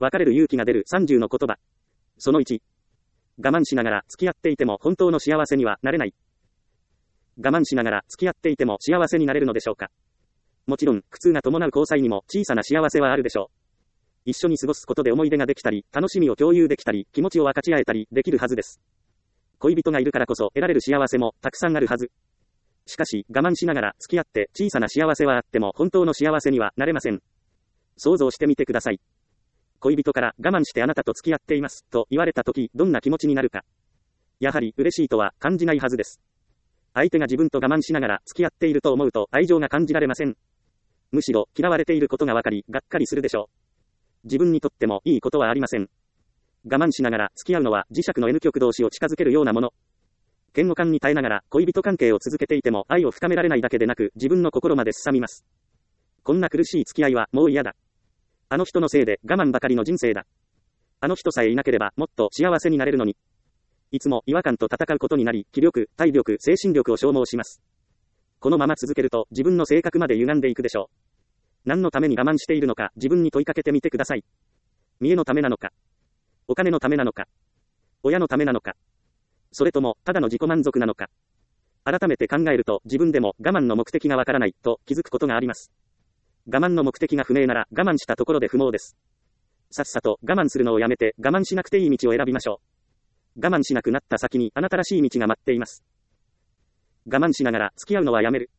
別れる勇気が出る30の言葉。その1。我慢しながら付き合っていても本当の幸せにはなれない。我慢しながら付き合っていても幸せになれるのでしょうか。もちろん、苦痛が伴う交際にも小さな幸せはあるでしょう。一緒に過ごすことで思い出ができたり、楽しみを共有できたり、気持ちを分かち合えたりできるはずです。恋人がいるからこそ得られる幸せもたくさんあるはず。しかし、我慢しながら付き合って小さな幸せはあっても本当の幸せにはなれません。想像してみてください。恋人から我慢してあなたと付き合っていますと言われたとき、どんな気持ちになるか。やはり嬉しいとは感じないはずです。相手が自分と我慢しながら付き合っていると思うと愛情が感じられません。むしろ嫌われていることがわかり、がっかりするでしょう。自分にとってもいいことはありません。我慢しながら付き合うのは磁石の N 極同士を近づけるようなもの。嫌悪感に耐えながら恋人関係を続けていても愛を深められないだけでなく自分の心まで荒みます。こんな苦しい付き合いはもう嫌だ。あの人のせいで我慢ばかりの人生だ。あの人さえいなければもっと幸せになれるのに。いつも違和感と戦うことになり、気力、体力、精神力を消耗します。このまま続けると自分の性格まで歪んでいくでしょう。何のために我慢しているのか自分に問いかけてみてください。見栄のためなのか、お金のためなのか、親のためなのか、それともただの自己満足なのか。改めて考えると自分でも我慢の目的がわからないと気づくことがあります。我慢の目的が不明なら我慢したところで不毛です。さっさと我慢するのをやめて我慢しなくていい道を選びましょう。我慢しなくなった先にあなたらしい道が待っています。我慢しながら付き合うのはやめる。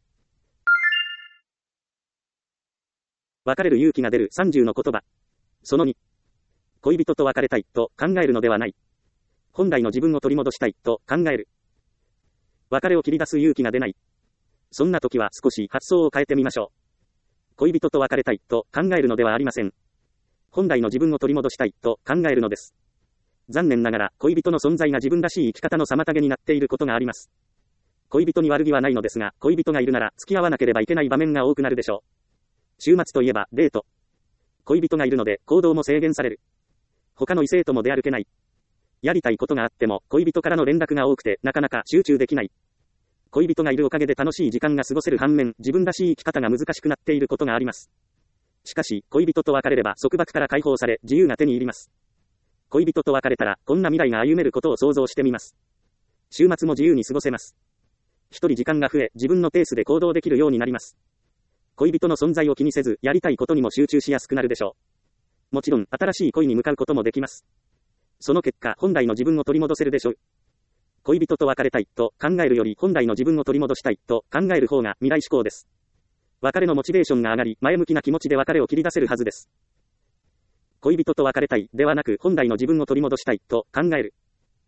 別れる勇気が出る30の言葉。その2。恋人と別れたいと考えるのではない。本来の自分を取り戻したいと考える。別れを切り出す勇気が出ない。そんな時は少し発想を変えてみましょう。恋人と別れたいと考えるのではありません。本来の自分を取り戻したいと考えるのです。残念ながら恋人の存在が自分らしい生き方の妨げになっていることがあります。恋人に悪気はないのですが、恋人がいるなら付き合わなければいけない場面が多くなるでしょう。週末といえばデート。恋人がいるので行動も制限される。他の異性とも出歩けない。やりたいことがあっても恋人からの連絡が多くてなかなか集中できない。恋人がいるおかげで楽しい時間が過ごせる反面、自分らしい生き方が難しくなっていることがあります。しかし、恋人と別れれば束縛から解放され、自由が手に入ります。恋人と別れたら、こんな未来が歩めることを想像してみます。週末も自由に過ごせます。一人時間が増え、自分のペースで行動できるようになります。恋人の存在を気にせず、やりたいことにも集中しやすくなるでしょう。もちろん、新しい恋に向かうこともできます。その結果、本来の自分を取り戻せるでしょう。恋人と別れたいと考えるより本来の自分を取り戻したいと考える方が未来志向です。別れのモチベーションが上がり、前向きな気持ちで別れを切り出せるはずです。恋人と別れたいではなく本来の自分を取り戻したいと考える。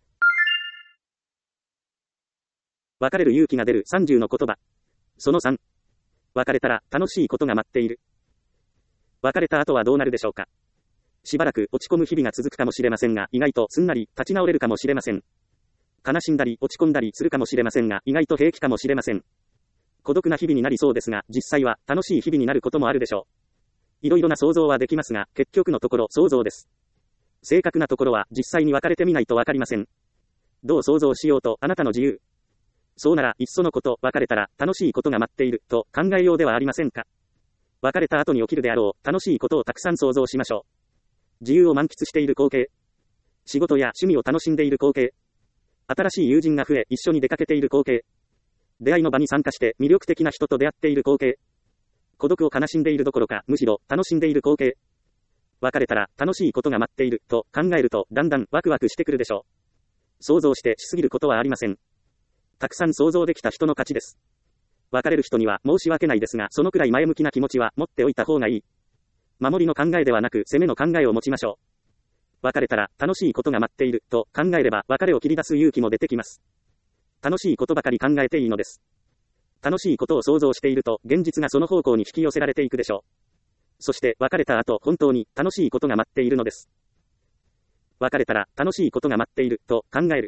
別れる勇気が出る30の言葉。その3。別れたら楽しいことが待っている。別れた後はどうなるでしょうか。しばらく落ち込む日々が続くかもしれませんが、意外とすんなり立ち直れるかもしれません。悲しんだり落ち込んだりするかもしれませんが、意外と平気かもしれません。孤独な日々になりそうですが、実際は楽しい日々になることもあるでしょう。いろいろな想像はできますが、結局のところ想像です。正確なところは実際に別れてみないとわかりません。どう想像しようとあなたの自由。そうなら、いっそのこと、別れたら楽しいことが待っていると考えようではありませんか。別れた後に起きるであろう楽しいことをたくさん想像しましょう。自由を満喫している光景。仕事や趣味を楽しんでいる光景。新しい友人が増え、一緒に出かけている光景。出会いの場に参加して魅力的な人と出会っている光景。孤独を悲しんでいるどころか、むしろ楽しんでいる光景。別れたら楽しいことが待っていると考えると、だんだんワクワクしてくるでしょう。想像してしすぎることはありません。たくさん想像できた人の勝ちです。別れる人には申し訳ないですが、そのくらい前向きな気持ちは持っておいた方がいい。守りの考えではなく攻めの考えを持ちましょう。別れたら楽しいことが待っていると考えれば別れを切り出す勇気も出てきます。楽しいことばかり考えていいのです。楽しいことを想像していると現実がその方向に引き寄せられていくでしょう。そして別れた後本当に楽しいことが待っているのです。別れたら楽しいことが待っていると考える。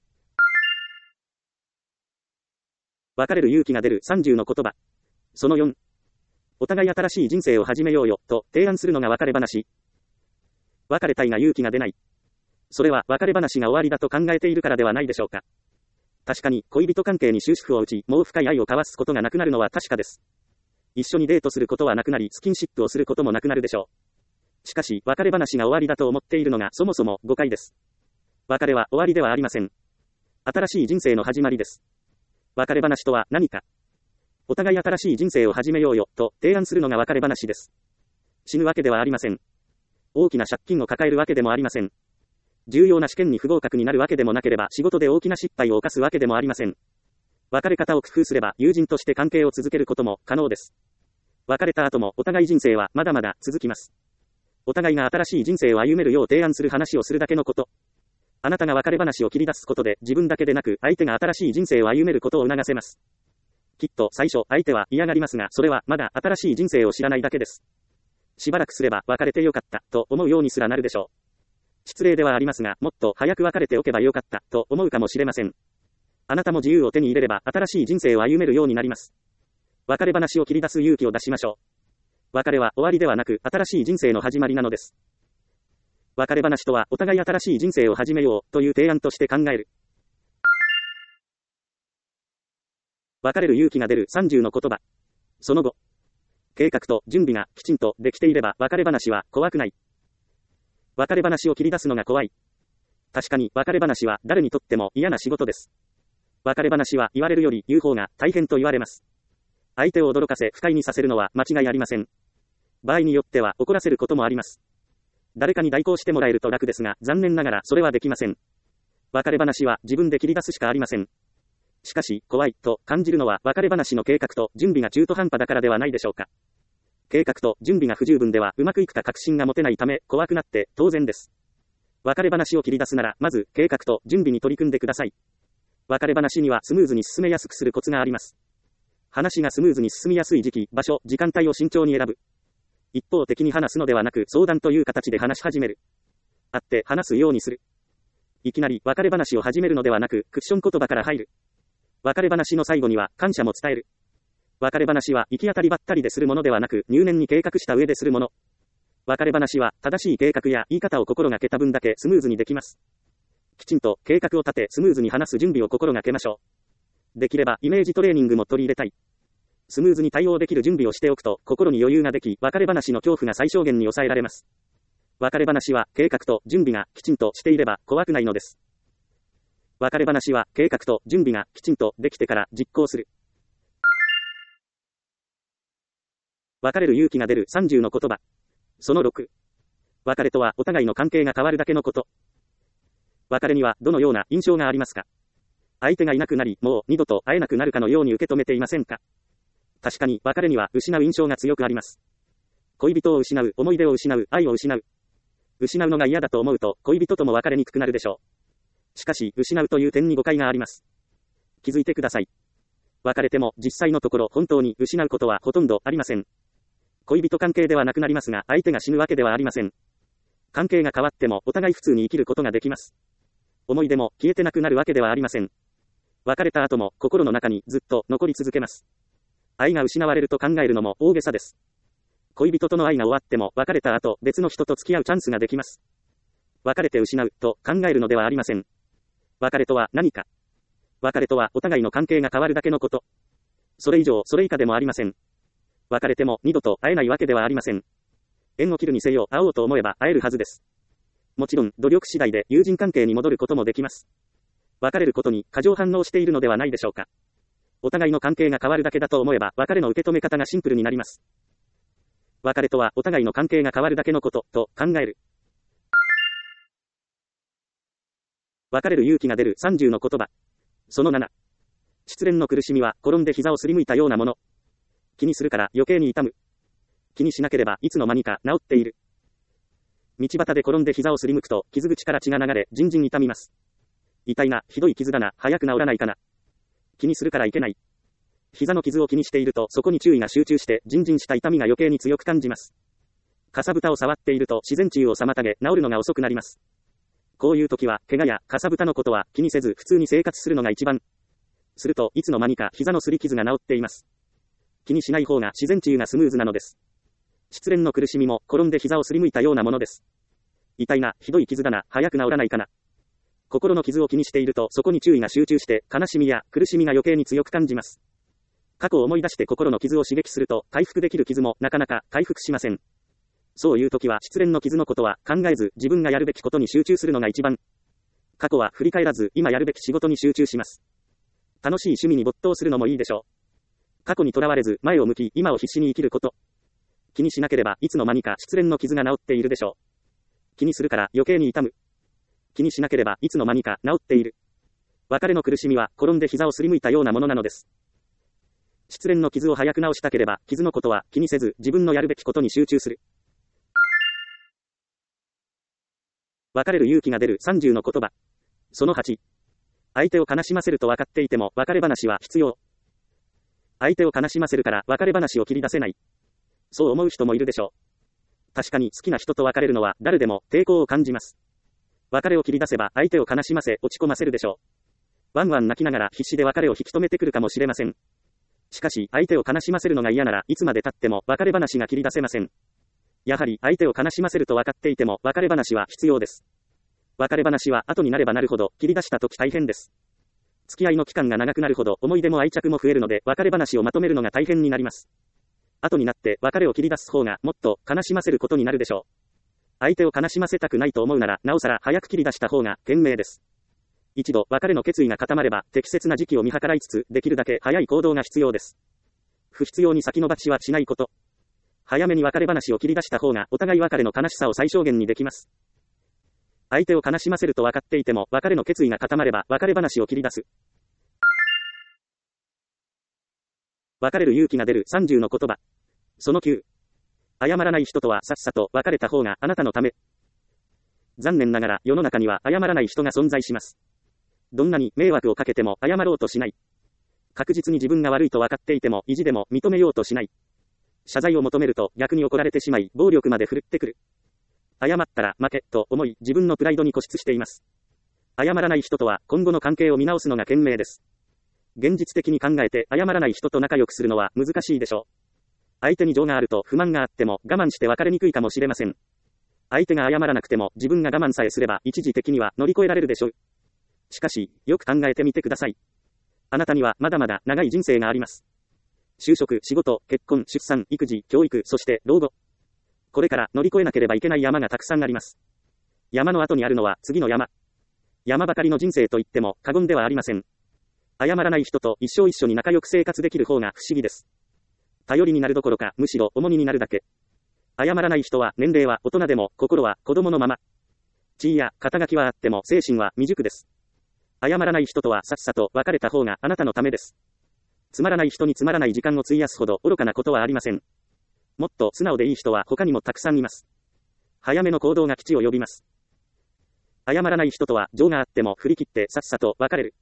別れる勇気が出る30の言葉。その4。お互い新しい人生を始めようよと提案するのが別れ話。別れたいが勇気が出ない。それは別れ話が終わりだと考えているからではないでしょうか。確かに恋人関係に終止符を打ち、もう深い愛を交わすことがなくなるのは確かです。一緒にデートすることはなくなり、スキンシップをすることもなくなるでしょう。 しかし、別れ話が終わりだと思っているのがそもそも誤解です。別れは終わりではありません。新しい人生の始まりです。別れ話とは何か。お互い新しい人生を始めようよ、と提案するのが別れ話です。死ぬわけではありません。大きな借金を抱えるわけでもありません。重要な試験に不合格になるわけでもなければ仕事で大きな失敗を犯すわけでもありません。別れ方を工夫すれば友人として関係を続けることも可能です。別れた後もお互い人生はまだまだ続きます。お互いが新しい人生を歩めるよう提案する話をするだけのこと。あなたが別れ話を切り出すことで自分だけでなく相手が新しい人生を歩めることを促せます。きっと最初相手は嫌がりますがそれはまだ新しい人生を知らないだけです。しばらくすれば別れてよかったと思うようにすらなるでしょう。失礼ではありますがもっと早く別れておけばよかったと思うかもしれません。あなたも自由を手に入れれば新しい人生を歩めるようになります。別れ話を切り出す勇気を出しましょう。別れは終わりではなく新しい人生の始まりなのです。別れ話とはお互い新しい人生を始めようという提案として考える。別れる勇気が出る30の言葉。その後、計画と準備がきちんとできていれば別れ話は怖くない。別れ話を切り出すのが怖い。確かに別れ話は誰にとっても嫌な仕事です。別れ話は言われるより言う方が大変と言われます。相手を驚かせ不快にさせるのは間違いありません。場合によっては怒らせることもあります。誰かに代行してもらえると楽ですが、残念ながらそれはできません。別れ話は自分で切り出すしかありません。しかし、怖いと感じるのは別れ話の計画と準備が中途半端だからではないでしょうか。計画と準備が不十分ではうまくいくか確信が持てないため怖くなって当然です。別れ話を切り出すならまず計画と準備に取り組んでください。別れ話にはスムーズに進めやすくするコツがあります。話がスムーズに進みやすい時期、場所、時間帯を慎重に選ぶ。一方的に話すのではなく相談という形で話し始める。会って話すようにする。いきなり別れ話を始めるのではなくクッション言葉から入る。別れ話の最後には感謝も伝える。別れ話は行き当たりばったりでするものではなく入念に計画した上でするもの。別れ話は正しい計画や言い方を心がけた分だけスムーズにできます。きちんと計画を立てスムーズに話す準備を心がけましょう。できればイメージトレーニングも取り入れたい。スムーズに対応できる準備をしておくと心に余裕ができ別れ話の恐怖が最小限に抑えられます。別れ話は計画と準備がきちんとしていれば怖くないのです。別れ話は計画と準備がきちんとできてから実行する。別れる勇気が出る30の言葉。その6。別れとはお互いの関係が変わるだけのこと。別れにはどのような印象がありますか？相手がいなくなり、もう二度と会えなくなるかのように受け止めていませんか？確かに別れには失う印象が強くあります。恋人を失う、思い出を失う、愛を失う。失うのが嫌だと思うと恋人とも別れにくくなるでしょう。しかし、失うという点に誤解があります。気づいてください。別れても実際のところ本当に失うことはほとんどありません。恋人関係ではなくなりますが、相手が死ぬわけではありません。関係が変わってもお互い普通に生きることができます。思い出も消えてなくなるわけではありません。別れた後も心の中にずっと残り続けます。愛が失われると考えるのも大げさです。恋人との愛が終わっても別れた後別の人と付き合うチャンスができます。別れて失うと考えるのではありません。別れとは何か。別れとはお互いの関係が変わるだけのこと。それ以上それ以下でもありません。別れても二度と会えないわけではありません。縁を切るにせよ会おうと思えば会えるはずです。もちろん努力次第で友人関係に戻ることもできます。別れることに過剰反応しているのではないでしょうか。お互いの関係が変わるだけだと思えば別れの受け止め方がシンプルになります。別れとはお互いの関係が変わるだけのことと考える。別れる勇気が出る30の言葉。その7。失恋の苦しみは転んで膝をすりむいたようなもの。気にするから余計に痛む。気にしなければいつの間にか治っている。道端で転んで膝をすりむくと傷口から血が流れ、じんじん痛みます。痛いな、ひどい傷だな、早く治らないかな。気にするからいけない。膝の傷を気にしているとそこに注意が集中してじんじんした痛みが余計に強く感じます。かさぶたを触っていると自然治癒を妨げ治るのが遅くなります。こういう時は怪我やかさぶたのことは気にせず普通に生活するのが一番。するといつの間にか膝のすり傷が治っています。気にしない方が自然治癒がスムーズなのです。失恋の苦しみも転んで膝をすりむいたようなものです。痛いな、ひどい傷だな、早く治らないかな。心の傷を気にしているとそこに注意が集中して悲しみや苦しみが余計に強く感じます。過去を思い出して心の傷を刺激すると回復できる傷もなかなか回復しません。 そういう時は失恋の傷のことは考えず自分がやるべきことに集中するのが一番。過去は振り返らず今やるべき仕事に集中します。楽しい趣味に没頭するのもいいでしょう。過去にとらわれず前を向き今を必死に生きること。気にしなければいつの間にか失恋の傷が治っているでしょう。気にするから余計に痛む。気にしなければいつの間にか治っている。別れの苦しみは転んで膝をすりむいたようなものなのです。失恋の傷を早く治したければ傷のことは気にせず自分のやるべきことに集中する。別れる勇気が出る30の言葉。その8。相手を悲しませると分かっていても別れ話は必要。相手を悲しませるから別れ話を切り出せない。そう思う人もいるでしょう。確かに好きな人と別れるのは誰でも抵抗を感じます。別れを切り出せば相手を悲しませ落ち込ませるでしょう。ワンワン泣きながら必死で別れを引き止めてくるかもしれません。しかし相手を悲しませるのが嫌ならいつまで経っても別れ話が切り出せません。やはり相手を悲しませると分かっていても別れ話は必要です。別れ話は後になればなるほど切り出した時大変です。付き合いの期間が長くなるほど思い出も愛着も増えるので別れ話をまとめるのが大変になります。後になって別れを切り出す方がもっと悲しませることになるでしょう。相手を悲しませたくないと思うならなおさら早く切り出した方が賢明です。一度別れの決意が固まれば適切な時期を見計らいつつできるだけ早い行動が必要です。不必要に先延ばしはしないこと。早めに別れ話を切り出した方がお互い別れの悲しさを最小限にできます。相手を悲しませると分かっていても別れの決意が固まれば別れ話を切り出す。別れる勇気が出る30の言葉。その9。謝らない人とはさっさと別れた方があなたのため。残念ながら世の中には謝らない人が存在します。どんなに迷惑をかけても謝ろうとしない。確実に自分が悪いと分かっていても意地でも認めようとしない。謝罪を求めると逆に怒られてしまい暴力まで振るってくる。謝ったら負けと思い自分のプライドに固執しています。謝らない人とは今後の関係を見直すのが賢明です。現実的に考えて謝らない人と仲良くするのは難しいでしょう。相手に情があると不満があっても我慢して別れにくいかもしれません。相手が謝らなくても自分が我慢さえすれば一時的には乗り越えられるでしょう。しかし、よく考えてみてください。あなたにはまだまだ長い人生があります。就職、仕事、結婚、出産、育児、教育、そして老後。これから乗り越えなければいけない山がたくさんあります。山の後にあるのは次の山。山ばかりの人生と言っても過言ではありません。謝らない人と一生一緒に仲良く生活できる方が不思議です。頼りになるどころかむしろ重荷になるだけ。謝らない人は年齢は大人でも心は子供のまま。地位や肩書きはあっても精神は未熟です。謝らない人とはさっさと別れた方があなたのためです。つまらない人につまらない時間を費やすほど愚かなことはありません。もっと素直でいい人は他にもたくさんいます。早めの行動が吉を呼びます。謝らない人とは情があっても振り切ってさっさと別れる。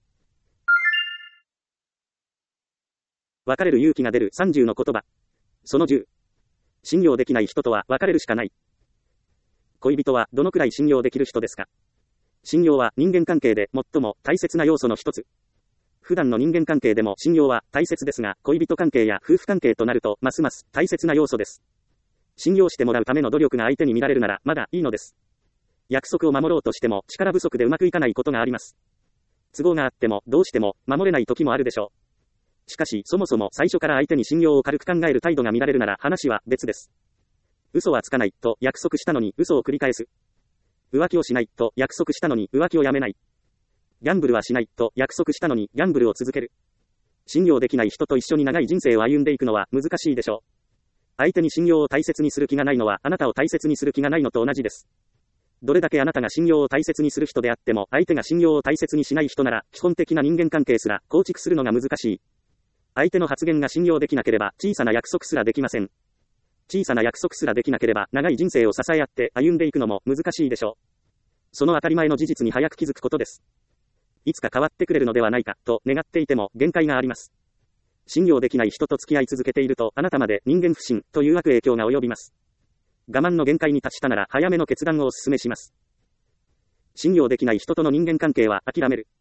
別れる勇気が出る30の言葉。その10。信用できない人とは別れるしかない。恋人はどのくらい信用できる人ですか？信用は人間関係で最も大切な要素の一つ。普段の人間関係でも信用は大切ですが、恋人関係や夫婦関係となるとますます大切な要素です。信用してもらうための努力が相手に見られるならまだいいのです。約束を守ろうとしても力不足でうまくいかないことがあります。都合があってもどうしても守れない時もあるでしょう。しかしそもそも最初から相手に信用を軽く考える態度が見られるなら話は別です。嘘はつかないと約束したのに嘘を繰り返す。浮気をしないと約束したのに浮気をやめない。ギャンブルはしないと約束したのにギャンブルを続ける。信用できない人と一緒に長い人生を歩んでいくのは難しいでしょう。相手に信用を大切にする気がないのはあなたを大切にする気がないのと同じです。どれだけあなたが信用を大切にする人であっても相手が信用を大切にしない人なら基本的な人間関係すら構築するのが難しい。相手の発言が信用できなければ小さな約束すらできません。小さな約束すらできなければ長い人生を支え合って歩んでいくのも難しいでしょう。その当たり前の事実に早く気づくことです。いつか変わってくれるのではないかと願っていても限界があります。信用できない人と付き合い続けているとあなたまで人間不信という悪影響が及びます。我慢の限界に達したなら早めの決断をお勧めします。信用できない人との人間関係は諦める。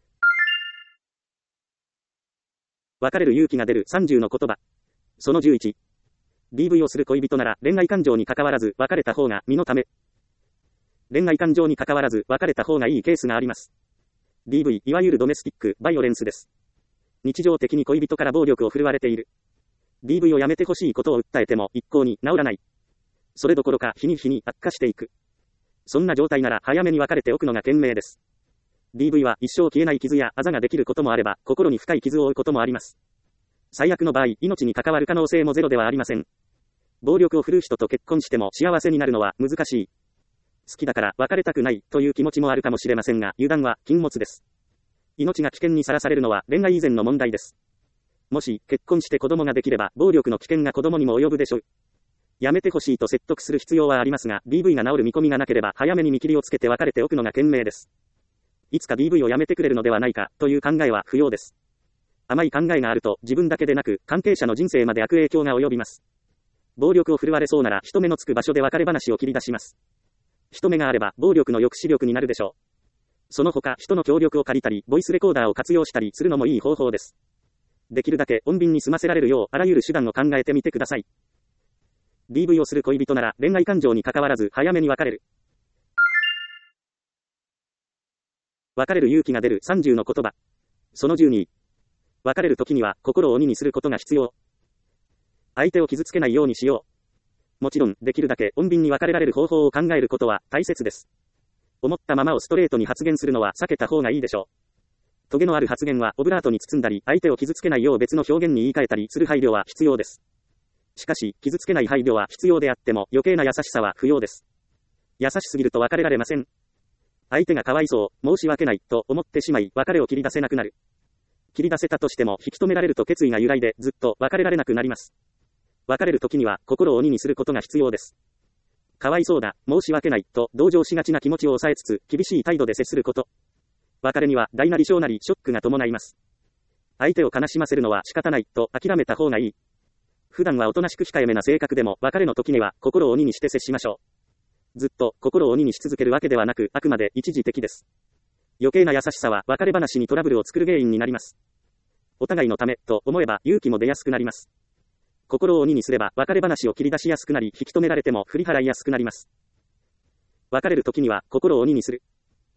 別れる勇気が出る30の言葉。その11。DV をする恋人なら恋愛感情に関わらず別れた方が身のため。恋愛感情に関わらず別れた方がいいケースがあります。DV、いわゆるドメスティックバイオレンスです。日常的に恋人から暴力を振るわれている。DV をやめてほしいことを訴えても一向に治らない。 それどころか日に日に悪化していく。そんな状態なら早めに別れておくのが賢明です。DV は一生消えない傷やあざができることもあれば、心に深い傷を負うこともあります。最悪の場合、命に関わる可能性もゼロではありません。暴力を振るう人と結婚しても幸せになるのは難しい。好きだから別れたくないという気持ちもあるかもしれませんが、油断は禁物です。命が危険にさらされるのは恋愛以前の問題です。もし結婚して子供ができれば、暴力の危険が子供にも及ぶでしょう。やめてほしいと説得する必要はありますが、DV が治る見込みがなければ早めに見切りをつけて別れておくのが賢明です。いつか DV をやめてくれるのではないかという考えは不要です。甘い考えがあると自分だけでなく関係者の人生まで悪影響が及びます。暴力を振るわれそうなら人目のつく場所で別れ話を切り出します。人目があれば暴力の抑止力になるでしょう。その他人の協力を借りたり、ボイスレコーダーを活用したりするのもいい方法です。できるだけ穏便に済ませられるようあらゆる手段を考えてみてください。DV をする恋人なら恋愛感情に関わらず早めに別れる。別れる勇気が出る30の言葉。その12。別れる時には心を鬼にすることが必要。相手を傷つけないようにしよう。もちろん、できるだけ穏便に別れられる方法を考えることは大切です。思ったままをストレートに発言するのは避けた方がいいでしょう。トゲのある発言はオブラートに包んだり、相手を傷つけないよう別の表現に言い換えたりする配慮は必要です。しかし、傷つけない配慮は必要であっても余計な優しさは不要です。優しすぎると別れられません。相手がかわいそう、申し訳ないと思ってしまい、別れを切り出せなくなる。切り出せたとしても引き止められると決意が揺らいでずっと別れられなくなります。別れる時には心を鬼にすることが必要です。かわいそうだ、申し訳ないと同情しがちな気持ちを抑えつつ厳しい態度で接すること。別れには大なり小なりショックが伴います。相手を悲しませるのは仕方ないと諦めた方がいい。普段はおとなしく控えめな性格でも別れの時には心を鬼にして接しましょう。ずっと心を鬼にし続けるわけではなく、あくまで一時的です。余計な優しさは別れ話にトラブルを作る原因になります。お互いのためと思えば勇気も出やすくなります。心を鬼にすれば別れ話を切り出しやすくなり、引き止められても振り払いやすくなります。別れる時には心を鬼にする。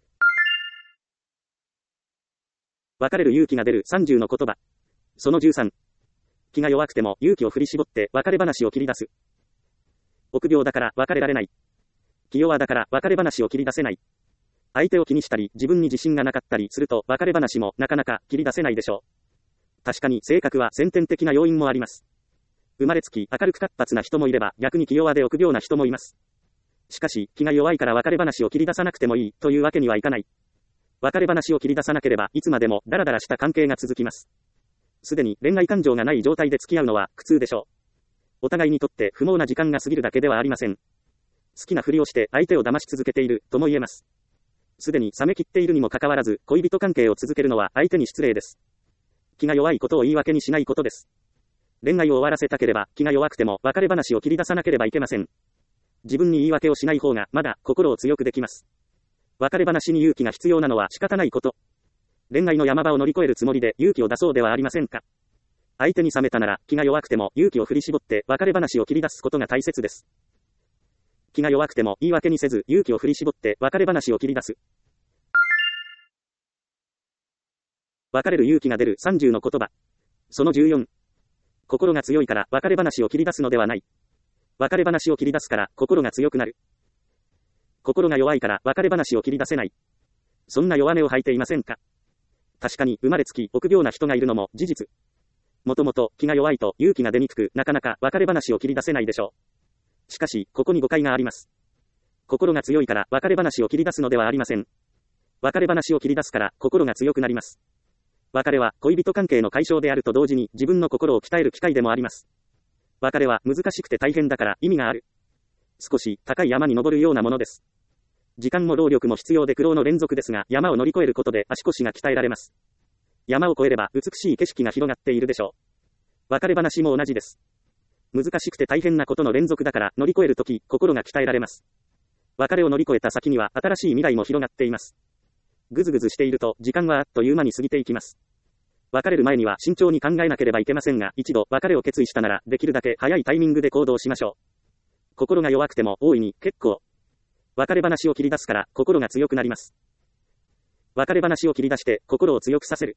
別れる勇気が出る30の言葉。その13。気が弱くても勇気を振り絞って別れ話を切り出す。臆病だから別れられない。気弱だから別れ話を切り出せない。相手を気にしたり自分に自信がなかったりすると別れ話もなかなか切り出せないでしょう。確かに性格は先天的な要因もあります。生まれつき明るく活発な人もいれば逆に気弱で臆病な人もいます。しかし気が弱いから別れ話を切り出さなくてもいいというわけにはいかない。別れ話を切り出さなければいつまでもダラダラした関係が続きます。すでに恋愛感情がない状態で付き合うのは苦痛でしょう。お互いにとって不毛な時間が過ぎるだけではありません。好きなふりをして相手を騙し続けているとも言えます。すでに冷め切っているにもかかわらず恋人関係を続けるのは相手に失礼です。気が弱いことを言い訳にしないことです。恋愛を終わらせたければ気が弱くても別れ話を切り出さなければいけません。自分に言い訳をしない方がまだ心を強くできます。別れ話に勇気が必要なのは仕方ないこと。恋愛の山場を乗り越えるつもりで勇気を出そうではありませんか。相手に冷めたなら気が弱くても勇気を振り絞って別れ話を切り出すことが大切です。気が弱くても言い訳にせず勇気を振り絞って別れ話を切り出す。別れる勇気が出る30の言葉。その14。心が強いから別れ話を切り出すのではない。別れ話を切り出すから心が強くなる。心が弱いから別れ話を切り出せない。そんな弱音を吐いていませんか。確かに生まれつき臆病な人がいるのも事実。もともと気が弱いと勇気が出にくく、なかなか別れ話を切り出せないでしょう。しかし、ここに誤解があります。心が強いから別れ話を切り出すのではありません。別れ話を切り出すから心が強くなります。別れは恋人関係の解消であると同時に自分の心を鍛える機会でもあります。別れは難しくて大変だから意味がある。少し高い山に登るようなものです。時間も労力も必要で苦労の連続ですが、山を乗り越えることで足腰が鍛えられます。山を越えれば美しい景色が広がっているでしょう。別れ話も同じです。難しくて大変なことの連続だから乗り越えるとき心が鍛えられます。別れを乗り越えた先には新しい未来も広がっています。ぐずぐずしていると時間はあっという間に過ぎていきます。別れる前には慎重に考えなければいけませんが、一度別れを決意したならできるだけ早いタイミングで行動しましょう。心が弱くても大いに結構。別れ話を切り出すから心が強くなります。別れ話を切り出して心を強くさせる。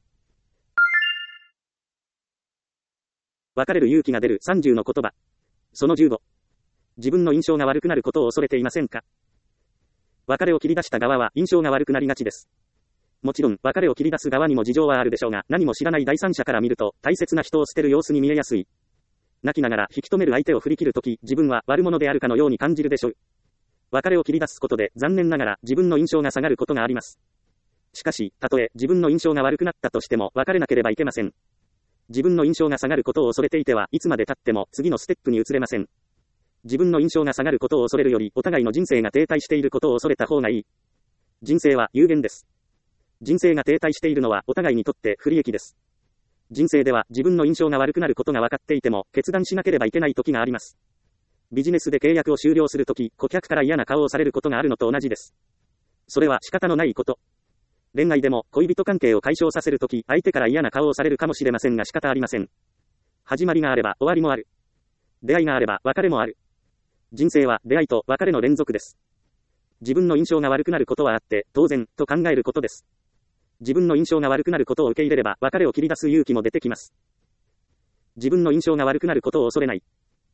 別れる勇気が出る30の言葉。その15。 自分の印象が悪くなることを恐れていませんか？別れを切り出した側は印象が悪くなりがちです。もちろん、別れを切り出す側にも事情はあるでしょうが、何も知らない第三者から見ると、大切な人を捨てる様子に見えやすい。泣きながら引き止める相手を振り切るとき、自分は悪者であるかのように感じるでしょう。別れを切り出すことで、残念ながら自分の印象が下がることがあります。しかし、たとえ自分の印象が悪くなったとしても、別れなければいけません。自分の印象が下がることを恐れていては、いつまで経っても次のステップに移れません。自分の印象が下がることを恐れるより、お互いの人生が停滞していることを恐れた方がいい。人生は有限です。人生が停滞しているのはお互いにとって不利益です。人生では自分の印象が悪くなることが分かっていても、決断しなければいけない時があります。ビジネスで契約を終了するとき、顧客から嫌な顔をされることがあるのと同じです。それは仕方のないこと。恋愛でも恋人関係を解消させるとき、相手から嫌な顔をされるかもしれませんが仕方ありません。始まりがあれば終わりもある。出会いがあれば別れもある。人生は出会いと別れの連続です。自分の印象が悪くなることはあって当然と考えることです。自分の印象が悪くなることを受け入れれば別れを切り出す勇気も出てきます。自分の印象が悪くなることを恐れない。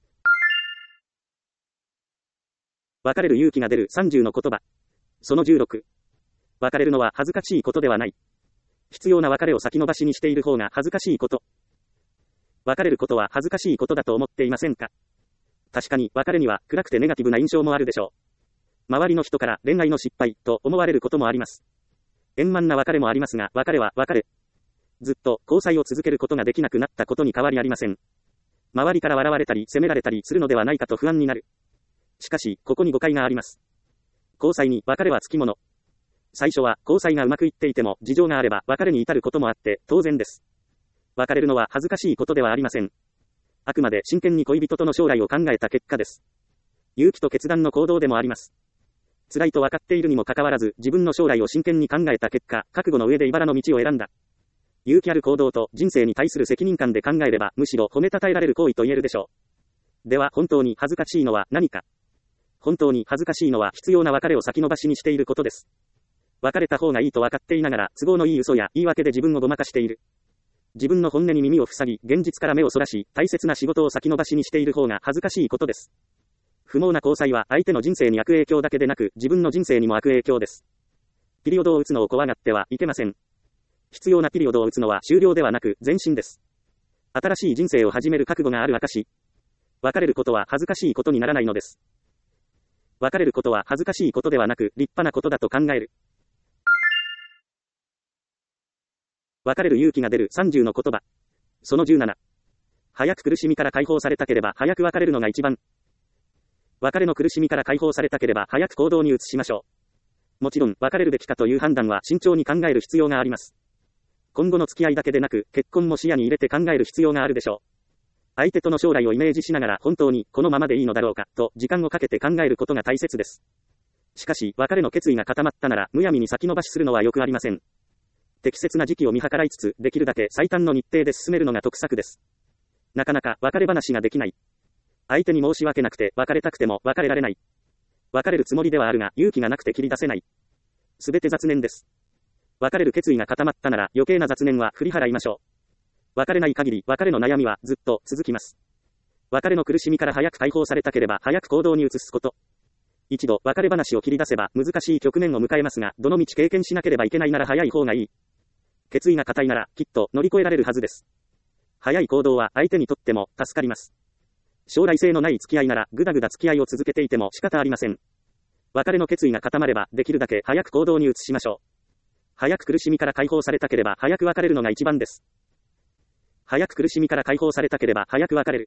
別れる勇気が出る30の言葉。その16。別れるのは恥ずかしいことではない。必要な別れを先延ばしにしている方が恥ずかしいこと。別れることは恥ずかしいことだと思っていませんか？確かに別れには暗くてネガティブな印象もあるでしょう。周りの人から恋愛の失敗と思われることもあります。円満な別れもありますが、別れは別れ。ずっと交際を続けることができなくなったことに変わりありません。周りから笑われたり責められたりするのではないかと不安になる。しかし、ここに誤解があります。交際に別れはつきもの。最初は交際がうまくいっていても事情があれば別れに至ることもあって当然です。別れるのは恥ずかしいことではありません。あくまで真剣に恋人との将来を考えた結果です。勇気と決断の行動でもあります。辛いと分かっているにもかかわらず自分の将来を真剣に考えた結果、覚悟の上で茨の道を選んだ。勇気ある行動と人生に対する責任感で考えればむしろ褒めたたえられる行為と言えるでしょう。では本当に恥ずかしいのは何か？本当に恥ずかしいのは必要な別れを先延ばしにしていることです。別れた方がいいと分かっていながら都合のいい嘘や言い訳で自分をごまかしている。自分の本音に耳を塞ぎ、現実から目をそらし、大切な仕事を先延ばしにしている方が恥ずかしいことです。不毛な交際は相手の人生に悪影響だけでなく、自分の人生にも悪影響です。ピリオドを打つのを怖がってはいけません。必要なピリオドを打つのは終了ではなく前進です。新しい人生を始める覚悟がある証。別れることは恥ずかしいことにならないのです。別れることは恥ずかしいことではなく立派なことだと考える。別れる勇気が出る30の言葉。その17。早く苦しみから解放されたければ早く別れるのが一番。別れの苦しみから解放されたければ早く行動に移しましょう。もちろん別れるべきかという判断は慎重に考える必要があります。今後の付き合いだけでなく結婚も視野に入れて考える必要があるでしょう。相手との将来をイメージしながら本当にこのままでいいのだろうかと時間をかけて考えることが大切です。しかし別れの決意が固まったならむやみに先延ばしするのはよくありません。適切な時期を見計らいつつできるだけ最短の日程で進めるのが得策です。なかなか別れ話ができない。相手に申し訳なくて別れたくても別れられない。別れるつもりではあるが勇気がなくて切り出せない。すべて雑念です。別れる決意が固まったなら余計な雑念は振り払いましょう。別れない限り別れの悩みはずっと続きます。別れの苦しみから早く解放されたければ早く行動に移すこと。一度別れ話を切り出せば難しい局面を迎えますが、どの道経験しなければいけないなら早い方がいい。決意が固いならきっと乗り越えられるはずです。早い行動は相手にとっても助かります。将来性のない付き合いならぐだぐだ付き合いを続けていても仕方ありません。別れの決意が固まればできるだけ早く行動に移しましょう。早く苦しみから解放されたければ早く別れるのが一番です。早く苦しみから解放されたければ早く別れる。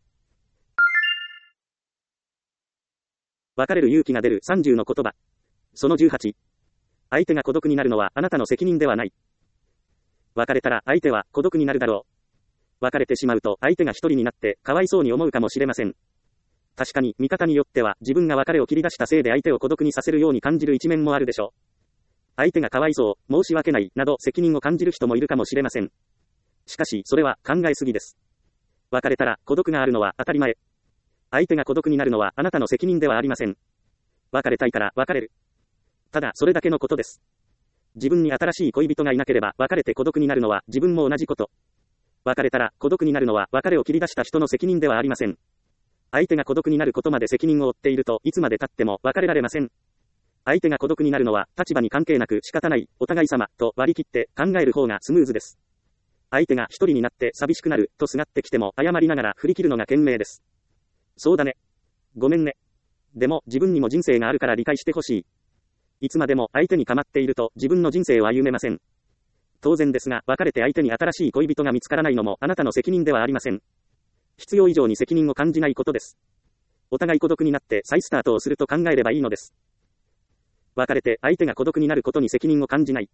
別れる勇気が出る30の言葉。その18。相手が孤独になるのはあなたの責任ではない。別れたら相手は孤独になるだろう。別れてしまうと相手が一人になってかわいそうに思うかもしれません。確かに見方によっては自分が別れを切り出したせいで相手を孤独にさせるように感じる一面もあるでしょう。相手がかわいそう、申し訳ないなど責任を感じる人もいるかもしれません。しかしそれは考えすぎです。別れたら孤独があるのは当たり前。相手が孤独になるのはあなたの責任ではありません。別れたいから別れる。ただそれだけのことです。自分に新しい恋人がいなければ別れて孤独になるのは自分も同じこと。別れたら孤独になるのは別れを切り出した人の責任ではありません。 相手が孤独になることまで責任を負っているといつまで経っても別れられません。相手が孤独になるのは立場に関係なく仕方ない、お互い様と割り切って考える方がスムーズです。相手が一人になって寂しくなるとすがってきても謝りながら振り切るのが賢明です。そうだね。ごめんね。でも自分にも人生があるから理解してほしい。いつまでも相手に構っていると自分の人生を歩めません。当然ですが、別れて相手に新しい恋人が見つからないのもあなたの責任ではありません。必要以上に責任を感じないことです。お互い孤独になって再スタートをすると考えればいいのです。別れて相手が孤独になることに責任を感じない。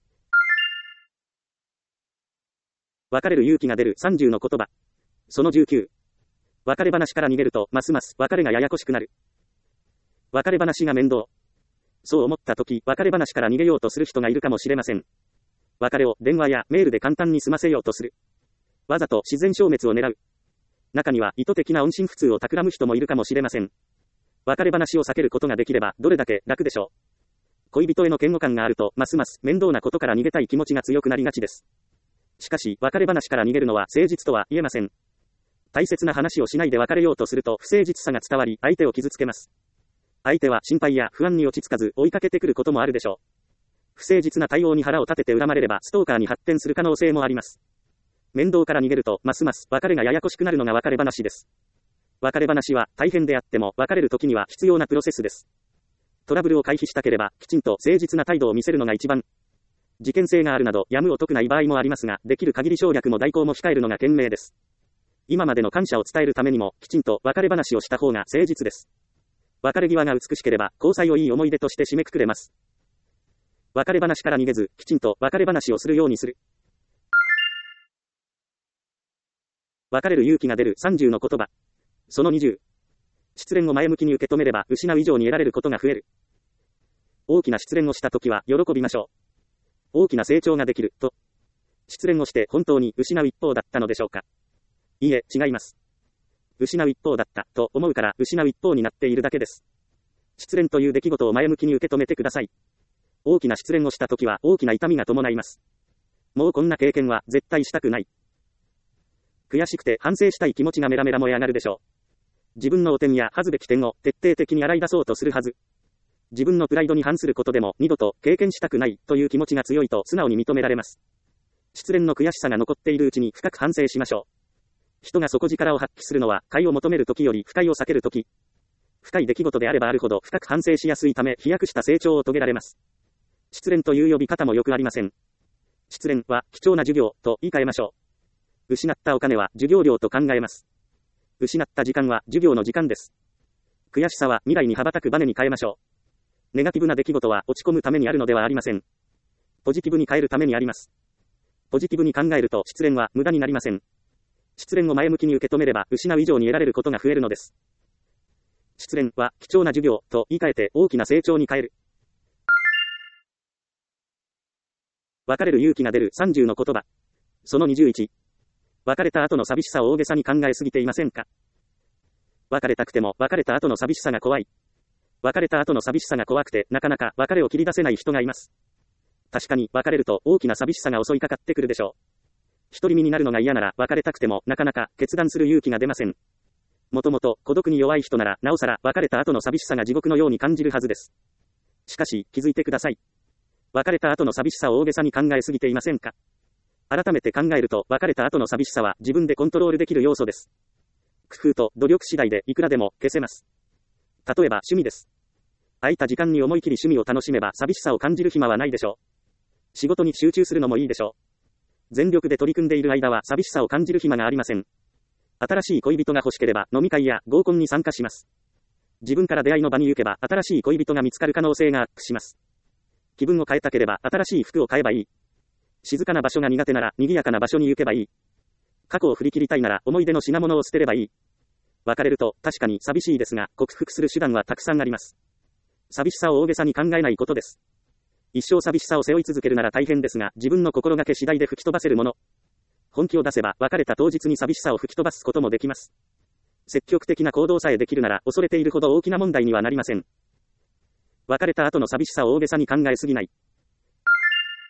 別れる勇気が出る30の言葉。その19。別れ話から逃げるとますます別れがややこしくなる。別れ話が面倒。そう思った時、別れ話から逃げようとする人がいるかもしれません。別れを電話やメールで簡単に済ませようとする。わざと自然消滅を狙う。中には意図的な音信不通を企む人もいるかもしれません。別れ話を避けることができればどれだけ楽でしょう。恋人への嫌悪感があると、ますます面倒なことから逃げたい気持ちが強くなりがちです。しかし、別れ話から逃げるのは誠実とは言えません。大切な話をしないで別れようとすると不誠実さが伝わり、相手を傷つけます。相手は心配や不安に落ち着かず追いかけてくることもあるでしょう。不誠実な対応に腹を立てて恨まれればストーカーに発展する可能性もあります。面倒から逃げると、ますます別れがややこしくなるのが別れ話です。別れ話は大変であっても別れる時には必要なプロセスです。トラブルを回避したければ、きちんと誠実な態度を見せるのが一番。事件性があるなど、やむを得ない場合もありますが、できる限り省略も代行も控えるのが賢明です。今までの感謝を伝えるためにも、きちんと別れ話をした方が誠実です。別れ際が美しければ、交際をいい思い出として締めくくれます。別れ話から逃げず、きちんと別れ話をするようにする。別れる勇気が出る30の言葉。その20。失恋を前向きに受け止めれば失う以上に得られることが増える。大きな失恋をしたときは喜びましょう。大きな成長ができると。失恋をして本当に失う一方だったのでしょうか。いいえ、違います。失う一方だったと思うから失う一方になっているだけです。失恋という出来事を前向きに受け止めてください。大きな失恋をしたときは大きな痛みが伴います。もうこんな経験は絶対したくない。悔しくて反省したい気持ちがメラメラ燃え上がるでしょう。自分の汚点や恥ずべき点を徹底的に洗い出そうとするはず。自分のプライドに反することでも二度と経験したくないという気持ちが強いと素直に認められます。失恋の悔しさが残っているうちに深く反省しましょう。人が底力を発揮するのは快を求めるときより不快を避けるとき。深い出来事であればあるほど深く反省しやすいため飛躍した成長を遂げられます。失恋という呼び方もよくありません。失恋は貴重な授業と言い換えましょう。失ったお金は授業料と考えます。失った時間は授業の時間です。悔しさは未来に羽ばたくバネに変えましょう。ネガティブな出来事は落ち込むためにあるのではありません。ポジティブに変えるためにあります。ポジティブに考えると失恋は無駄になりません。失恋を前向きに受け止めれば失う以上に得られることが増えるのです。失恋は貴重な授業と言い換えて大きな成長に変える。別れる勇気が出る30の言葉。その21。別れた後の寂しさを大げさに考えすぎていませんか？別れたくても別れた後の寂しさが怖い。別れた後の寂しさが怖くてなかなか別れを切り出せない人がいます。確かに別れると大きな寂しさが襲いかかってくるでしょう。独り身になるのが嫌なら別れたくてもなかなか決断する勇気が出ません。もともと孤独に弱い人ならなおさら別れた後の寂しさが地獄のように感じるはずです。しかし気づいてください。別れた後の寂しさを大げさに考えすぎていませんか？改めて考えると別れた後の寂しさは自分でコントロールできる要素です。工夫と努力次第でいくらでも消せます。例えば趣味です。空いた時間に思い切り趣味を楽しめば寂しさを感じる暇はないでしょう。仕事に集中するのもいいでしょう。全力で取り組んでいる間は寂しさを感じる暇がありません。新しい恋人が欲しければ飲み会や合コンに参加します。自分から出会いの場に行けば新しい恋人が見つかる可能性がアップします。気分を変えたければ新しい服を買えばいい。静かな場所が苦手なら賑やかな場所に行けばいい。過去を振り切りたいなら思い出の品物を捨てればいい。別れると確かに寂しいですが克服する手段はたくさんあります。寂しさを大げさに考えないことです。一生寂しさを背負い続けるなら大変ですが自分の心がけ次第で吹き飛ばせるもの。本気を出せば別れた当日に寂しさを吹き飛ばすこともできます。積極的な行動さえできるなら恐れているほど大きな問題にはなりません。別れた後の寂しさを大げさに考えすぎない。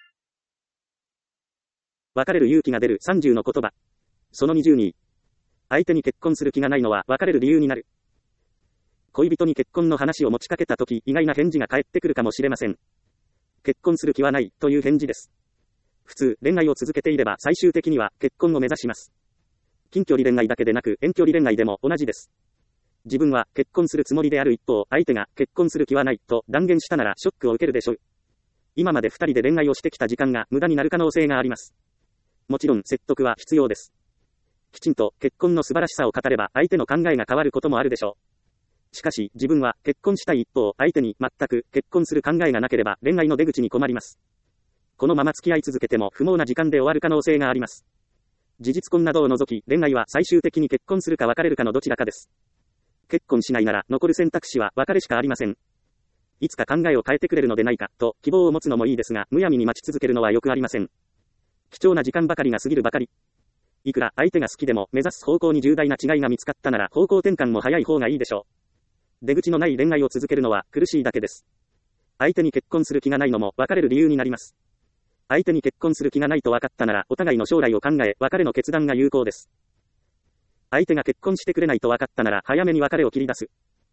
別れる勇気が出る30の言葉。その20に。 相手に結婚する気がないのは別れる理由になる。恋人に結婚の話を持ちかけたとき、意外な返事が返ってくるかもしれません。結婚する気はないという返事です。普通、恋愛を続けていれば最終的には結婚を目指します。近距離恋愛だけでなく遠距離恋愛でも同じです。自分は結婚するつもりである一方、相手が結婚する気はないと断言したならショックを受けるでしょう。今まで二人で恋愛をしてきた時間が無駄になる可能性があります。もちろん説得は必要です。きちんと結婚の素晴らしさを語れば相手の考えが変わることもあるでしょう。しかし自分は結婚したい一方、相手に全く結婚する考えがなければ恋愛の出口に困ります。このまま付き合い続けても不毛な時間で終わる可能性があります。事実婚などを除き恋愛は最終的に結婚するか別れるかのどちらかです。結婚しないなら残る選択肢は別れしかありません。いつか考えを変えてくれるのでないかと希望を持つのもいいですが、むやみに待ち続けるのはよくありません。貴重な時間ばかりが過ぎるばかり。いくら相手が好きでも目指す方向に重大な違いが見つかったなら方向転換も早い方がいいでしょう。出口のない恋愛を続けるのは苦しいだけです。相手に結婚する気がないのも別れる理由になります。相手に結婚する気がないと分かったならお互いの将来を考え別れの決断が有効です。相手が結婚してくれないと分かったなら早めに別れを切り出す。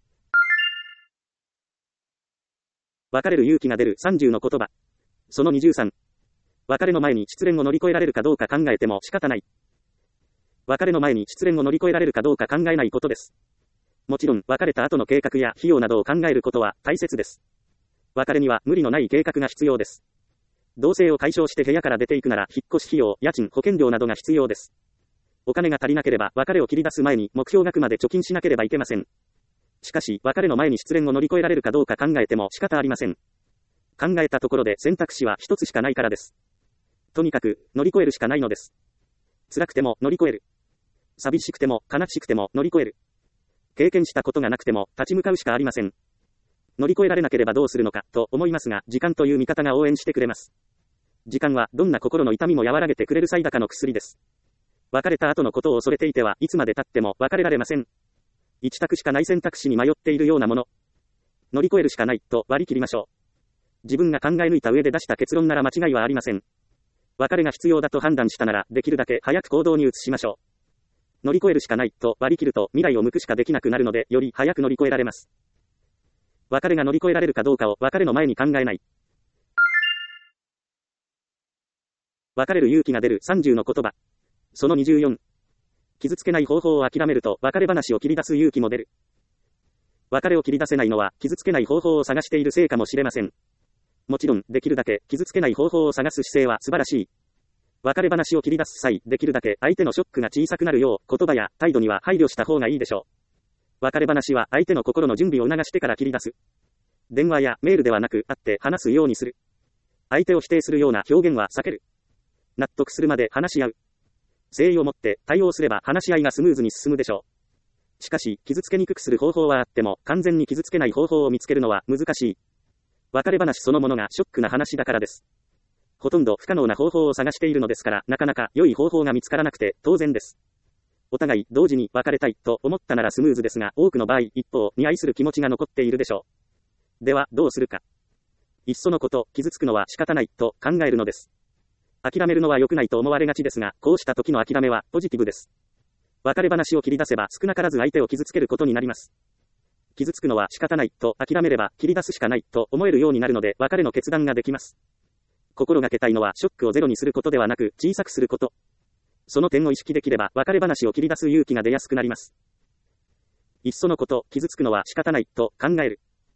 別れる勇気が出る30の言葉。その23。別れの前に失恋を乗り越えられるかどうか考えても仕方ない。別れの前に失恋を乗り越えられるかどうか考えないことです。もちろん別れた後の計画や費用などを考えることは大切です。別れには無理のない計画が必要です。同棲を解消して部屋から出ていくなら引っ越し費用、家賃、保険料などが必要です。お金が足りなければ別れを切り出す前に目標額まで貯金しなければいけません。しかし別れの前に失恋を乗り越えられるかどうか考えても仕方ありません。考えたところで選択肢は一つしかないからです。とにかく乗り越えるしかないのです。辛くても乗り越える。寂しくても悲しくても乗り越える。経験したことがなくても立ち向かうしかありません。乗り越えられなければどうするのかと思いますが、時間という味方が応援してくれます。時間はどんな心の痛みも和らげてくれる最高の薬です。別れた後のことを恐れていてはいつまで経っても別れられません。一択しかない選択肢に迷っているようなもの。乗り越えるしかないと割り切りましょう。自分が考え抜いた上で出した結論なら間違いはありません。別れが必要だと判断したならできるだけ早く行動に移しましょう。乗り越えるしかないと割り切ると未来を向くしかできなくなるのでより早く乗り越えられます。別れが乗り越えられるかどうかを別れの前に考えない。別れる勇気が出る30の言葉。その24。傷つけない方法を諦めると別れ話を切り出す勇気も出る。別れを切り出せないのは傷つけない方法を探しているせいかもしれません。もちろんできるだけ傷つけない方法を探す姿勢は素晴らしい。別れ話を切り出す際、できるだけ相手のショックが小さくなるよう言葉や態度には配慮した方がいいでしょう。別れ話は相手の心の準備を促してから切り出す。電話やメールではなく会って話すようにする。相手を否定するような表現は避ける。納得するまで話し合う。誠意を持って対応すれば話し合いがスムーズに進むでしょう。しかし、傷つけにくくする方法はあっても、完全に傷つけない方法を見つけるのは難しい。別れ話そのものがショックな話だからです。ほとんど不可能な方法を探しているのですから、なかなか良い方法が見つからなくて当然です。お互い同時に別れたいと思ったならスムーズですが、多くの場合、一方に愛する気持ちが残っているでしょう。では、どうするか。いっそのこと、傷つくのは仕方ないと考えるのです。諦めるのは良くないと思われがちですが、こうした時の諦めはポジティブです。別れ話を切り出せば少なからず相手を傷つけることになります。傷つくのは仕方ないと諦めれば切り出すしかないと思えるようになるので別れの決断ができます。心がけたいのはショックをゼロにすることではなく小さくすること。その点を意識できれば別れ話を切り出す勇気が出やすくなります。いっそのこと、傷つくのは仕方ないと考える。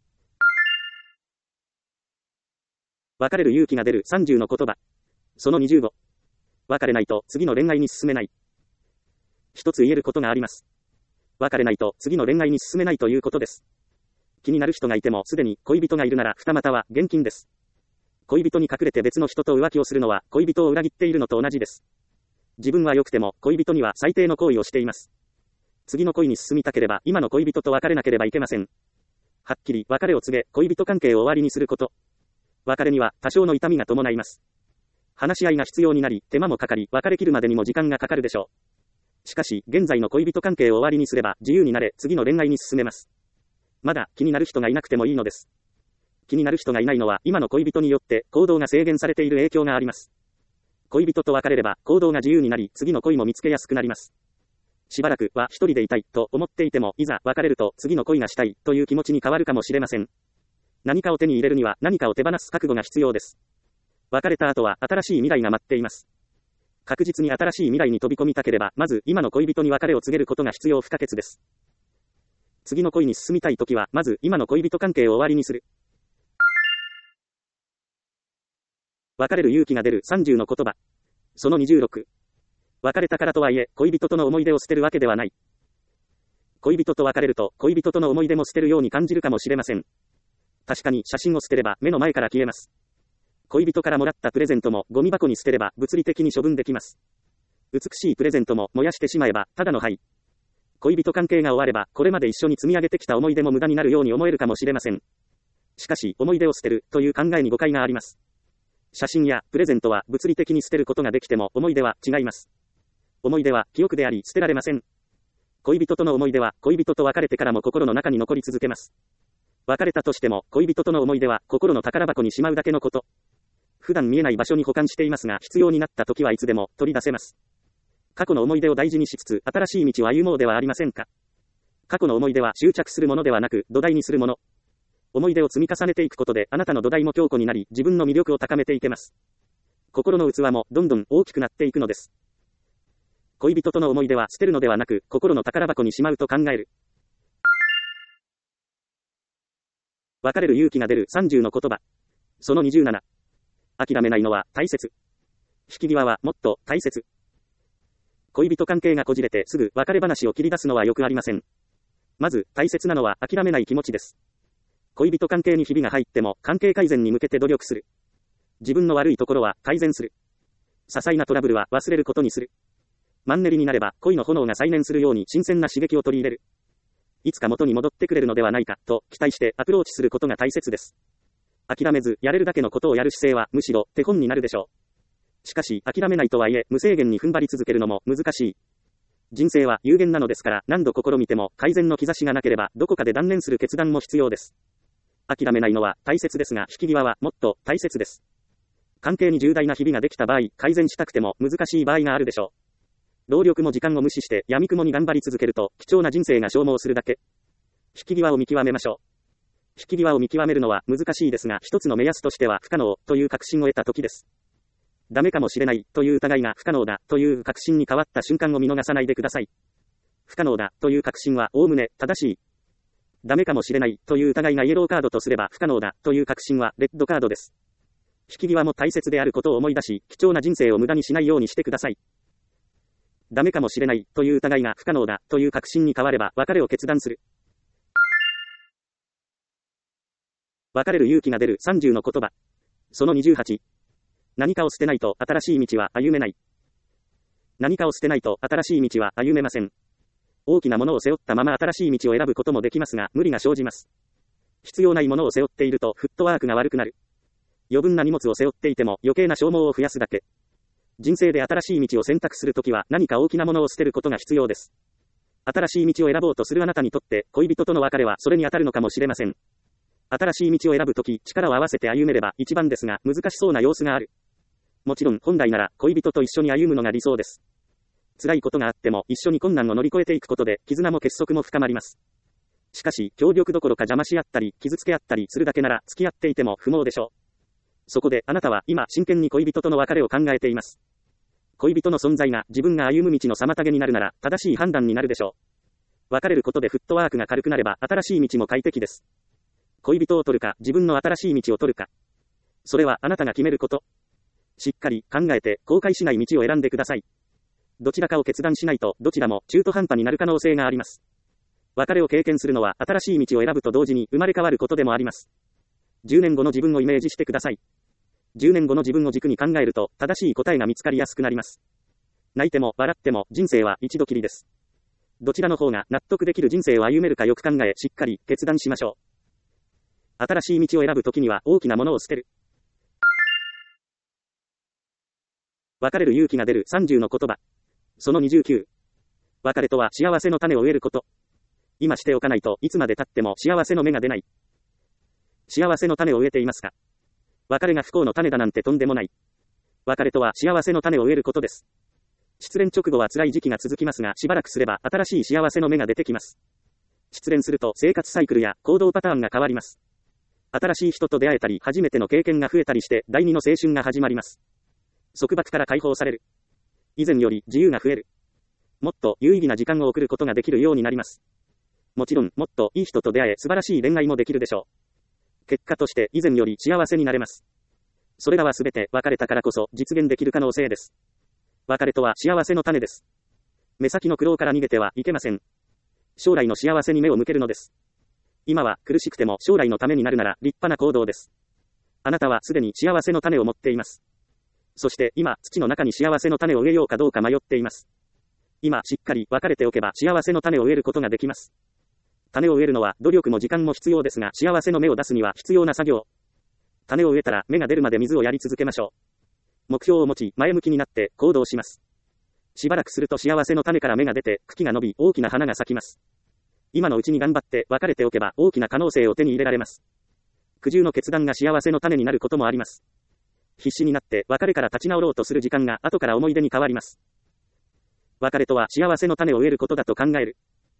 別れる勇気が出る30の言葉。その25。別れないと次の恋愛に進めない。一つ言えることがあります。別れないと次の恋愛に進めないということです。気になる人がいてもすでに恋人がいるなら二股は厳禁です。恋人に隠れて別の人と浮気をするのは恋人を裏切っているのと同じです。自分は良くても恋人には最低の行為をしています。次の恋に進みたければ今の恋人と別れなければいけません。はっきり別れを告げ恋人関係を終わりにすること。別れには多少の痛みが伴います。話し合いが必要になり、手間もかかり、別れ切るまでにも時間がかかるでしょう。しかし、現在の恋人関係を終わりにすれば、自由になれ、次の恋愛に進めます。まだ、気になる人がいなくてもいいのです。気になる人がいないのは、今の恋人によって、行動が制限されている影響があります。恋人と別れれば、行動が自由になり、次の恋も見つけやすくなります。 しばらくは一人でいたいと思っていても、いざ別れると次の恋がしたいという気持ちに変わるかもしれません。何かを手に入れるには何かを手放す覚悟が必要です。別れた後は新しい未来が待っています。確実に新しい未来に飛び込みたければ、まず今の恋人に別れを告げることが必要不可欠です。次の恋に進みたいときは、まず今の恋人関係を終わりにする。別れる勇気が出る30の言葉。その26。別れたからとはいえ、恋人との思い出を捨てるわけではない。恋人と別れると、恋人との思い出も捨てるように感じるかもしれません。確かに写真を捨てれば目の前から消えます。恋人からもらったプレゼントもゴミ箱に捨てれば物理的に処分できます。美しいプレゼントも燃やしてしまえばただの灰。恋人関係が終わればこれまで一緒に積み上げてきた思い出も無駄になるように思えるかもしれません。しかし思い出を捨てるという考えに誤解があります。写真やプレゼントは物理的に捨てることができても思い出は違います。思い出は記憶であり捨てられません。恋人との思い出は恋人と別れてからも心の中に残り続けます。別れたとしても恋人との思い出は心の宝箱にしまうだけのこと。普段見えない場所に保管していますが、必要になった時はいつでも取り出せます。過去の思い出を大事にしつつ、新しい道を歩もうではありませんか。過去の思い出は執着するものではなく、土台にするもの。思い出を積み重ねていくことで、あなたの土台も強固になり、自分の魅力を高めていけます。心の器もどんどん大きくなっていくのです。恋人との思い出は捨てるのではなく、心の宝箱にしまうと考える。別れる勇気が出る30の言葉。その27。諦めないのは大切。引き際はもっと大切。恋人関係がこじれてすぐ別れ話を切り出すのはよくありません。まず大切なのは諦めない気持ちです。恋人関係にひびが入っても関係改善に向けて努力する。自分の悪いところは改善する。些細なトラブルは忘れることにする。マンネリになれば恋の炎が再燃するように新鮮な刺激を取り入れる。いつか元に戻ってくれるのではないかと期待してアプローチすることが大切です。諦めずやれるだけのことをやる姿勢はむしろ手本になるでしょう。しかし諦めないとはいえ無制限に踏ん張り続けるのも難しい。人生は有限なのですから何度試みても改善の兆しがなければどこかで断念する決断も必要です。諦めないのは大切ですが引き際はもっと大切です。関係に重大なひびができた場合、改善したくても難しい場合があるでしょう。労力も時間を無視して闇雲に頑張り続けると貴重な人生が消耗するだけ。引き際を見極めましょう。引き際を見極めるのは難しいですが、一つの目安としては不可能という確信を得た時です。ダメかもしれないという疑いが不可能だという確信に変わった瞬間を見逃さないでください。不可能だという確信はおおむね正しい。ダメかもしれないという疑いがイエローカードとすれば不可能だという確信はレッドカードです。引き際も大切であることを思い出し、貴重な人生を無駄にしないようにしてください。ダメかもしれないという疑いが不可能だという確信に変われば別れを決断する。別れる勇気が出る30の言葉。その28。何かを捨てないと新しい道は歩めない。何かを捨てないと新しい道は歩めません。大きなものを背負ったまま新しい道を選ぶこともできますが、無理が生じます。必要ないものを背負っているとフットワークが悪くなる。余分な荷物を背負っていても余計な消耗を増やすだけ。人生で新しい道を選択するときは何か大きなものを捨てることが必要です。新しい道を選ぼうとするあなたにとって恋人との別れはそれに当たるのかもしれません。新しい道を選ぶとき力を合わせて歩めれば一番ですが難しそうな様子がある。もちろん本来なら恋人と一緒に歩むのが理想です。辛いことがあっても一緒に困難を乗り越えていくことで絆も結束も深まります。しかし協力どころか邪魔し合ったり傷つけ合ったりするだけなら付き合っていても不毛でしょう。そこであなたは今真剣に恋人との別れを考えています。恋人の存在が自分が歩む道の妨げになるなら正しい判断になるでしょう。別れることでフットワークが軽くなれば新しい道も快適です。恋人を取るか自分の新しい道を取るか。それはあなたが決めること。しっかり考えて後悔しない道を選んでください。どちらかを決断しないとどちらも中途半端になる可能性があります。別れを経験するのは新しい道を選ぶと同時に生まれ変わることでもあります。10年後の自分をイメージしてください。10年後の自分を軸に考えると正しい答えが見つかりやすくなります。泣いても笑っても人生は一度きりです。どちらの方が納得できる人生を歩めるかよく考えしっかり決断しましょう。新しい道を選ぶときには大きなものを捨てる。別れる勇気が出る30の言葉。その29。別れとは幸せの種を植えること。今しておかないといつまで経っても幸せの芽が出ない。幸せの種を植えていますか？別れが不幸の種だなんてとんでもない。別れとは幸せの種を植えることです。 失恋直後は辛い時期が続きますが、しばらくすれば新しい幸せの芽が出てきます。失恋すると生活サイクルや行動パターンが変わります。新しい人と出会えたり、初めての経験が増えたりして、第二の青春が始まります。束縛から解放される。以前より自由が増える。もっと有意義な時間を送ることができるようになります。もちろん、もっといい人と出会え、素晴らしい恋愛もできるでしょう。結果として以前より幸せになれます。それらはすべて別れたからこそ実現できる可能性です。別れとは幸せの種です。目先の苦労から逃げてはいけません。将来の幸せに目を向けるのです。今は苦しくても将来のためになるなら立派な行動です。あなたはすでに幸せの種を持っています。そして今、土の中に幸せの種を植えようかどうか迷っています。今、しっかり別れておけば幸せの種を植えることができます。種を植えるのは努力も時間も必要ですが、幸せの芽を出すには必要な作業。種を植えたら芽が出るまで水をやり続けましょう。目標を持ち、前向きになって行動します。しばらくすると幸せの種から芽が出て、茎が伸び、大きな花が咲きます。今のうちに頑張って別れておけば大きな可能性を手に入れられます。苦渋の決断が幸せの種になることもあります。必死になって別れから立ち直ろうとする時間が後から思い出に変わります。別れとは幸せの種を植えることだと考える。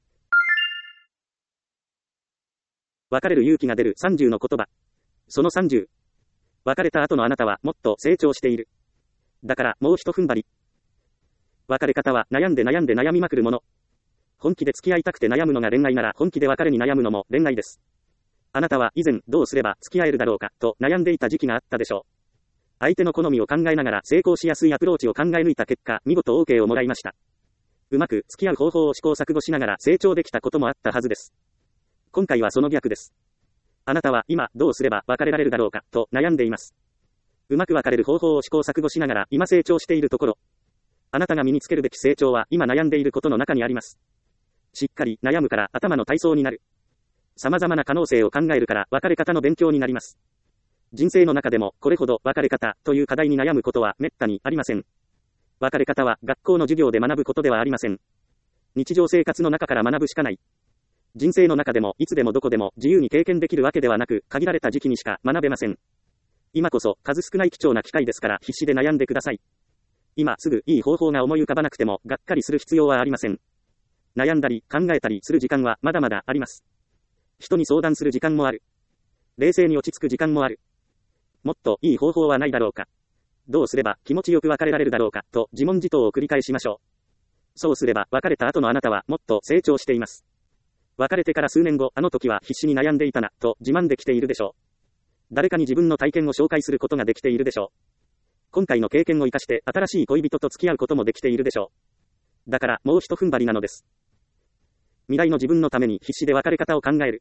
別れる勇気が出る30の言葉。その30。別れた後のあなたはもっと成長している。だからもう一踏ん張り。別れ方は悩んで悩みまくるもの。本気で付き合いたくて悩むのが恋愛なら本気で別れに悩むのも恋愛です。あなたは以前どうすれば付き合えるだろうかと悩んでいた時期があったでしょう。相手の好みを考えながら成功しやすいアプローチを考え抜いた結果、見事 OK をもらいました。うまく付き合う方法を試行錯誤しながら成長できたこともあったはずです。今回はその逆です。あなたは今どうすれば別れられるだろうかと悩んでいます。うまく別れる方法を試行錯誤しながら今成長しているところ。あなたが身につけるべき成長は今悩んでいることの中にあります。しっかり悩むから頭の体操になる。様々な可能性を考えるから別れ方の勉強になります。人生の中でもこれほど別れ方という課題に悩むことは滅多にありません。別れ方は学校の授業で学ぶことではありません。日常生活の中から学ぶしかない。人生の中でもいつでもどこでも自由に経験できるわけではなく、限られた時期にしか学べません。今こそ数少ない貴重な機会ですから必死で悩んでください。今すぐいい方法が思い浮かばなくてもがっかりする必要はありません。悩んだり考えたりする時間はまだまだあります。人に相談する時間もある。冷静に落ち着く時間もある。もっといい方法はないだろうか。どうすれば気持ちよく別れられるだろうかと自問自答を繰り返しましょう。そうすれば別れた後のあなたはもっと成長しています。別れてから数年後、あの時は必死に悩んでいたなと自慢できているでしょう。誰かに自分の体験を紹介することができているでしょう。今回の経験を生かして新しい恋人と付き合うこともできているでしょう。だからもう一踏ん張りなのです。未来の自分のために必死で別れ方を考える。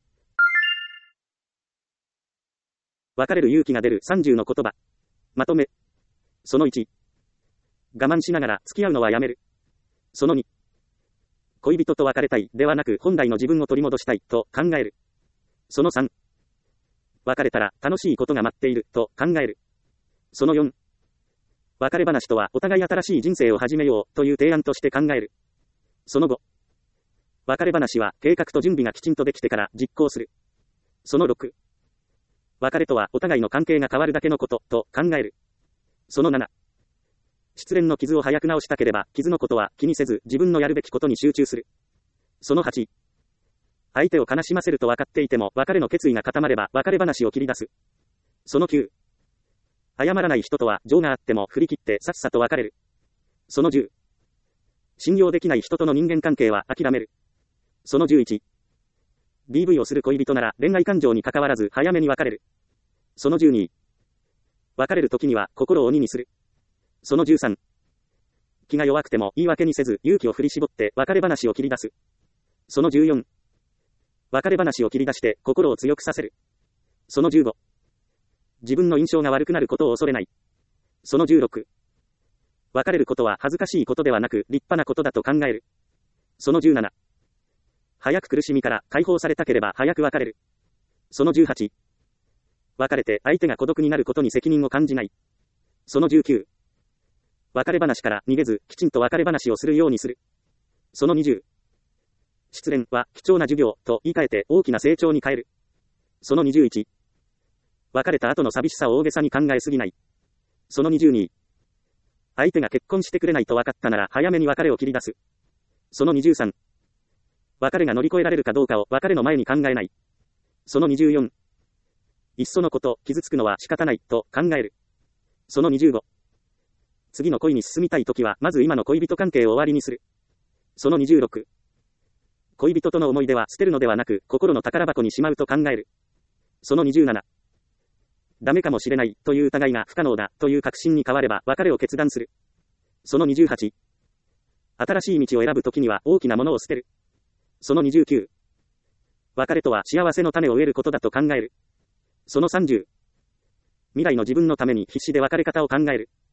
別れる勇気が出る30の言葉。まとめ。その1。我慢しながら付き合うのはやめる。その2。恋人と別れたいではなく本来の自分を取り戻したいと考える。その3。別れたら楽しいことが待っていると考える。その4。別れ話とはお互い新しい人生を始めようという提案として考える。その5。別れ話は計画と準備がきちんとできてから実行する。その6。別れとはお互いの関係が変わるだけのことと考える。その7。失恋の傷を早く治したければ傷のことは気にせず自分のやるべきことに集中する。その8。相手を悲しませると分かっていても別れの決意が固まれば別れ話を切り出す。その9。謝らない人とは情があっても振り切ってさっさと別れる。その10。信用できない人との人間関係は諦める。その11。DV をする恋人なら恋愛感情に関わらず早めに別れる。その12。別れる時には心を鬼にする。その13。気が弱くても言い訳にせず勇気を振り絞って別れ話を切り出す。その14。別れ話を切り出して心を強くさせる。その15。自分の印象が悪くなることを恐れない。その16。別れることは恥ずかしいことではなく立派なことだと考える。その17。早く苦しみから解放されたければ早く別れる。その18。別れて相手が孤独になることに責任を感じない。その19。別れ話から逃げずきちんと別れ話をするようにする。その20。失恋は貴重な授業と言い換えて大きな成長に変える。その21。別れた後の寂しさを大げさに考えすぎない。その22。 相手が結婚してくれないと分かったなら早めに別れを切り出す。その23。別れが乗り越えられるかどうかを別れの前に考えない。その24。いっそのこと、傷つくのは仕方ない、と考える。その25。次の恋に進みたいときは、まず今の恋人関係を終わりにする。その26。恋人との思い出は捨てるのではなく、心の宝箱にしまうと考える。その27。ダメかもしれない、という疑いが不可能だ、という確信に変われば、別れを決断する。その28。新しい道を選ぶときには、大きなものを捨てる。その29。別れとは幸せの種を植えることだと考える。その30。未来の自分のために必死で別れ方を考える。